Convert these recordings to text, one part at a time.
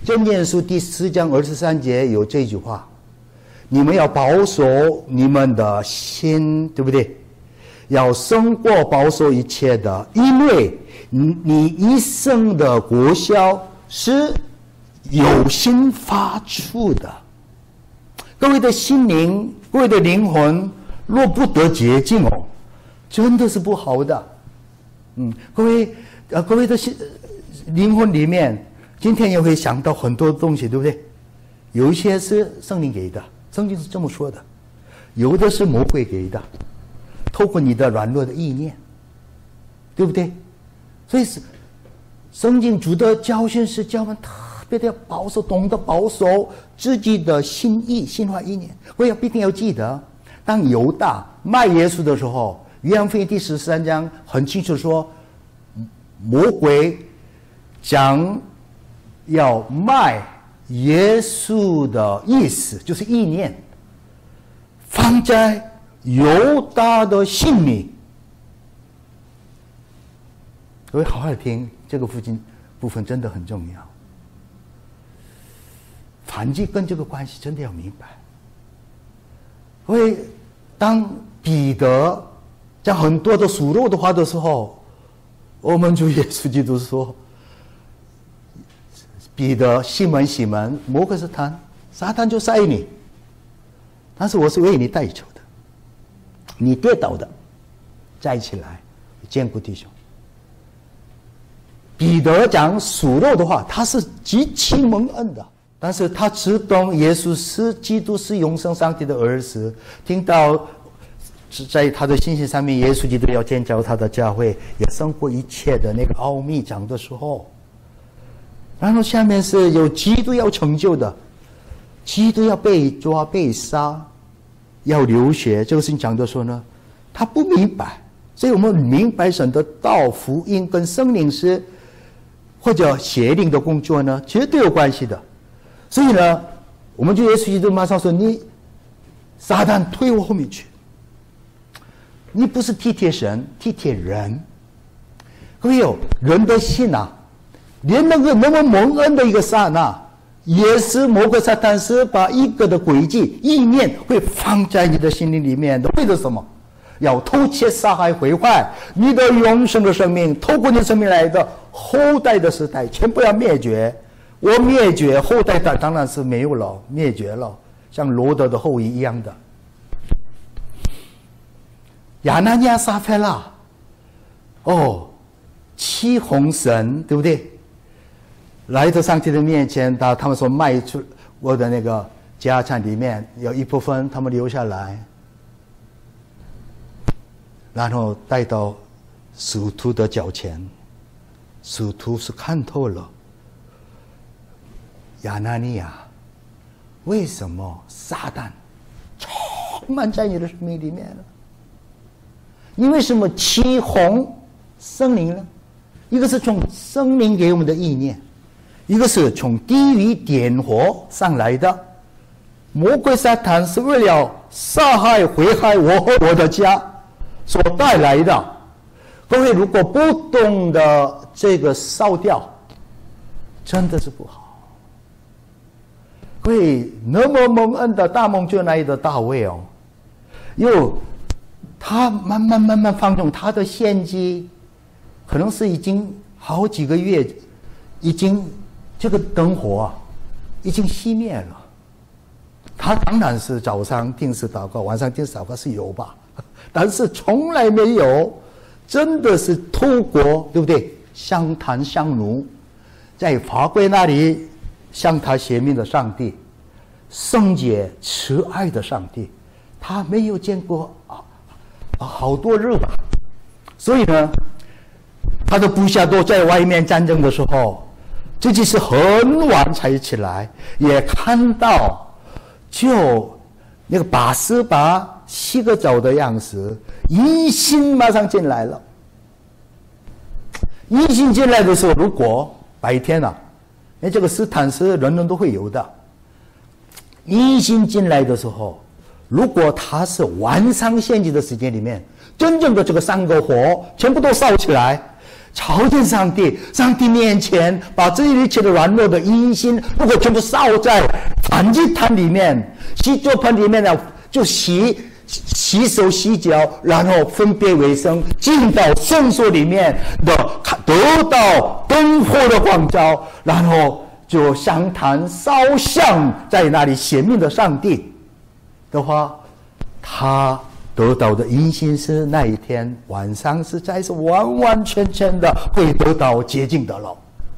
箴言书第4章23节有这句话：你们要保守你们的心，对不对？要胜过保守一切的，因为你一生的果效是由心发出的。各位的心灵，各位的灵魂，若不得洁净哦，真的是不好的。各位的灵魂里面，今天也会想到很多东西，对不对？有一些是圣灵给的，圣经是这么说的；有的是魔鬼给的，透过你的软弱的意念，对不对？所以圣经主的教训是叫我们特别的保守，懂得保守自己的心意、心怀意念。我也必定要记得，当犹大卖耶稣的时候，约翰福音第13章很清楚说，魔鬼将要卖耶稣的意思，就是意念，放在犹大的心里。各位好好听，这个部分真的很重要。反击跟这个关系真的要明白。因为当彼得讲很多的属肉的话的时候，我们主耶稣基督说，彼得西门，魔鬼是撒旦就杀你，但是我是为你代求的，你跌倒的站起来坚固弟兄。彼得讲属肉的话，他是极其蒙恩的，但是他只懂耶稣是基督，是永生上帝的儿子。听到在他的信息上面，耶稣基督要建造他的教会，也胜过一切的那个奥秘讲的时候，然后下面是有基督要成就的，基督要被抓被杀，要流血，这个事情讲的时候呢，他不明白。所以我们明白神的道、福音跟圣灵是或者邪灵的工作呢，绝对有关系的。所以呢，我们就耶稣基督马上说：“你撒旦退我后面去！你不是体贴神，体贴人。各位有人的心啊，连那么蒙恩的一个刹那，也是魔鬼撒旦是把一个的诡计意念会放在你的心灵里面的，为了什么？要偷窃、杀害、毁坏你的永生的生命，透过你的生命来的后代的时代，全部要灭绝。我灭绝，后代的当然是没有了，灭绝了，像罗德的后裔一样的。亚拿尼亚、撒非拉，欺哄神，对不对？来到上帝的面前，他们说卖出我的那个家产里面有一部分，他们留下来。然后带到使徒的脚前，使徒是看透了亚拿尼亚，为什么撒旦充满在你的生命里面了？你为什么欺哄圣灵呢？一个是从圣灵给我们的意念，一个是从地狱点火上来的。魔鬼撒旦是为了杀害、毁害我和我的家所带来的。各位如果不懂得这个烧掉，真的是不好。各位那么蒙恩的大蒙救来的大卫他慢慢放纵他的献祭，可能是已经好几个月，已经这个灯火已经熄灭了。他当然是早上定时祷告，晚上定时祷告是有吧，但是从来没有真的是透过，对不对？相谈相奴，在法柜那里向他显明的上帝，圣洁慈爱的上帝，他没有见过好多日吧。所以呢，他的部下都在外面战争的时候，自己是很晚才起来，也看到就那个拔示巴洗个澡的样子，疑心马上进来了。疑心进来的时候，如果白天这个试探是人人都会有的。疑心进来的时候，如果他是晚上献祭的时间里面，真正的这个三个火全部都烧起来， 朝见上帝，上帝面前把这一切的软弱的阴心，如果全部烧在燔祭坛里面，洗脚盆里面呢，就洗手洗脚，然后分别为圣，进到圣所里面的，得到灯火的光照，然后就香坛烧香在那里显明的上帝的话，他得到的因信是那一天晚上实在是完完全全的会得到洁净的了。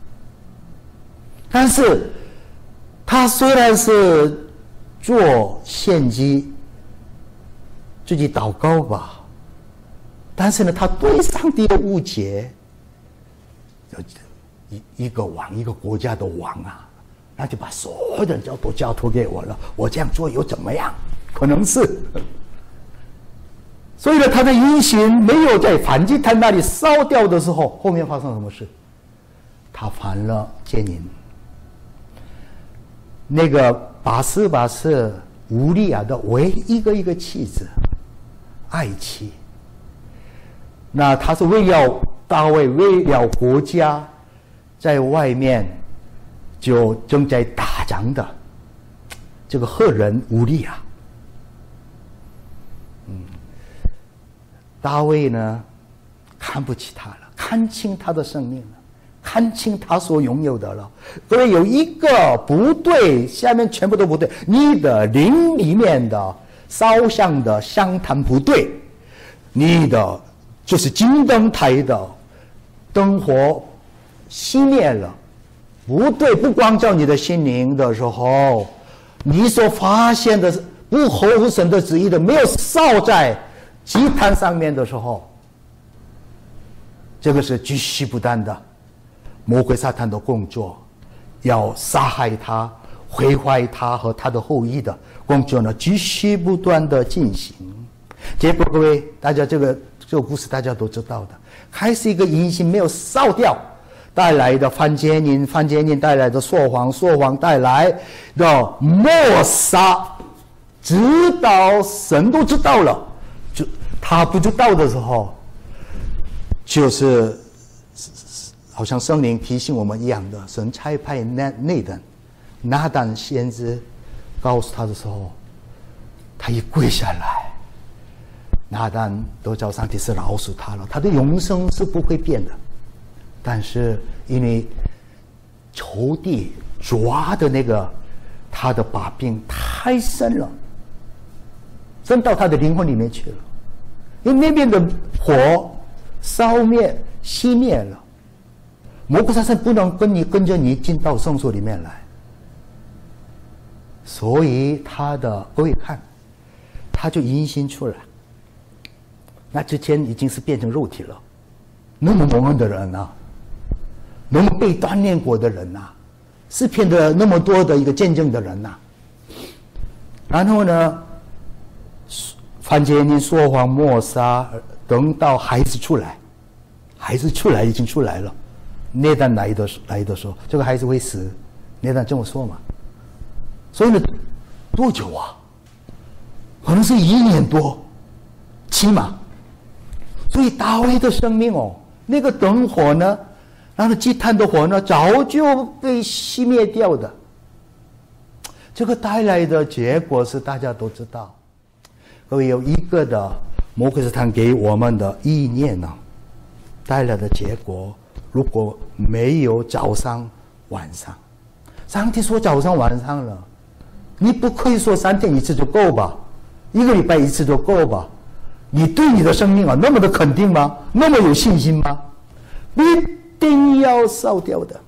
但是他虽然是做献祭自己祷告吧，但是呢，他对上帝的误解，一个王，一个国家的王啊，那就把所有的人都交托给我了，我这样做又怎么样？可能是。所以呢，他的因行没有在燔祭坛那里烧掉的时候，后面发生什么事？他犯了奸淫。那个拔示巴是乌利亚的唯一一个妻子，爱妻。那他是为了大卫，为了国家，在外面就正在打仗的这个赫人乌利亚。大卫呢，看不起他了，看清他的生命了，看清他所拥有的了。各位，有一个不对，下面全部都不对。你的灵里面的烧香的香坛不对，你的就是金灯台的灯火熄灭了，不对，不光照你的心灵的时候，你所发现的不合乎神的旨意的，没有烧在祭坛上面的时候，这个是继续不断的魔鬼撒旦的工作，要杀害他、毁坏他和他的后裔的工作呢，继续不断的进行。结果各位，大家这个故事大家都知道的，开始一个因心没有烧掉，带来的犯奸淫，犯奸淫带来的说谎，说谎带来的抹杀，直到神都知道了，就他不知道的时候，就是好像圣灵提醒我们一样的，神差派拿单先知告诉他的时候，他一跪下来，拿单都叫上帝是饶恕他了，他的永生是不会变的。但是因为仇敌抓的那个他的把柄太深了，深到他的灵魂里面去了，因为那边的火烧灭熄灭了，魔鬼撒旦不能跟着你进到圣所里面来，所以他的恶看他就阴心出来。那之前已经是变成肉体了，那么蒙恩的人啊，那么被锻炼过的人啊，诗篇的那么多的一个见证的人啊，然后呢，犯奸淫、说谎、抹杀，等到孩子出来，已经出来了，那旦来的时候，这个孩子会死，那旦这么说嘛。所以呢，多久啊？可能是1年多，起码。所以大卫的生命哦，那个灯火呢，然后祭坛的火呢，早就被熄灭掉的。这个带来的结果是大家都知道。各位，有一个的魔鬼撒旦给我们的意念呢，带来的结果，如果没有早上晚上，上帝说早上晚上了，你不可以说3天1次就够吧，1个礼拜1次就够吧？你对你的生命啊那么的肯定吗？那么有信心吗？一定要烧掉的。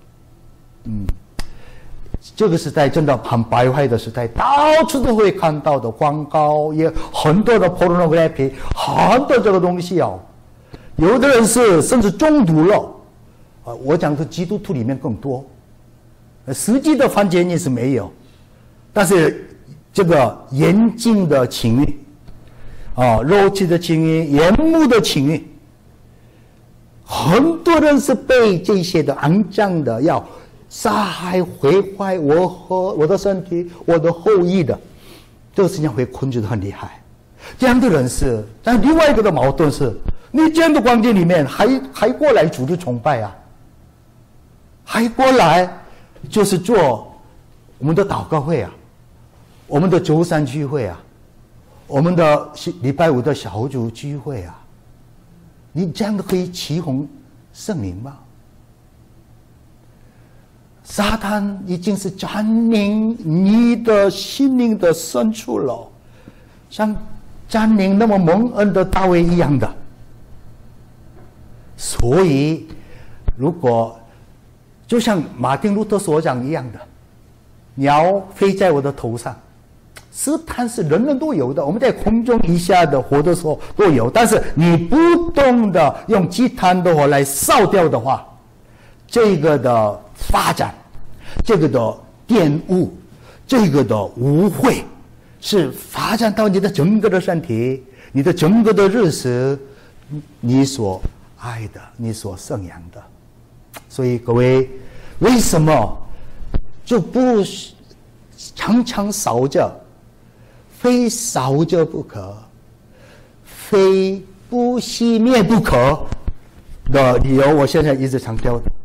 这个时代真的很败坏的时代，到处都会看到的广告，也很多的 pornography， 很多这个东西哦。有的人是甚至中毒了，我讲的基督徒里面更多，实际的犯奸淫是没有，但是这个眼睛的情欲，肉体的情欲，眼目的情欲，很多人是被这些的肮脏的要杀害毁坏我和我的身体我的后裔的，这个事情会控制得很厉害。这样的人是，但另外一个的矛盾是， 你这样的光景里面还过来主日崇拜啊，还过来就是做我们的祷告会啊，我们的周三聚会啊，我们的礼拜五的小组聚会啊，你这样的可以起哄圣灵吗？撒旦已经是占领你的心灵的深处了，像占领那么蒙恩的大卫一样的。所以，如果就像马丁路德所讲一样的，鸟飞在我的头上，试探是人人都有的，我们在空中一下的活的时候都有，但是你不懂得用祭坛的火来烧掉的话，这个的发展，这个的玷污，这个的污秽，是发展到你的整个的身体，你的整个的日子，你所爱的，你所生养的。所以各位，为什么就不常常烧着，非烧着不可，非不熄灭不可的理由？我现在一直强调的。